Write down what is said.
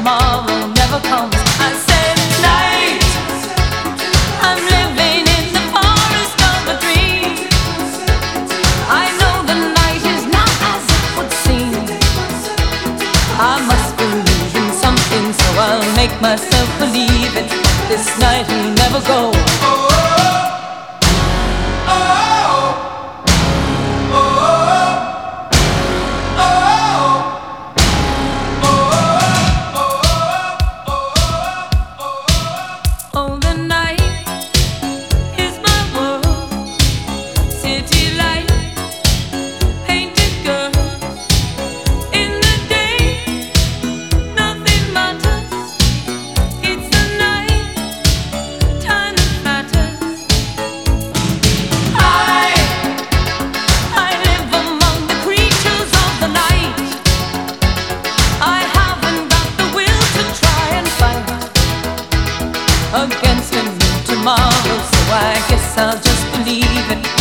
tomorrow never comes. I said night, I'm living in the forest of a dream. I know the night is not as it would seem. I must believe in something, so I'll make myself believe it. This night will never go. Against him tomorrow, so I guess I'll just believe it.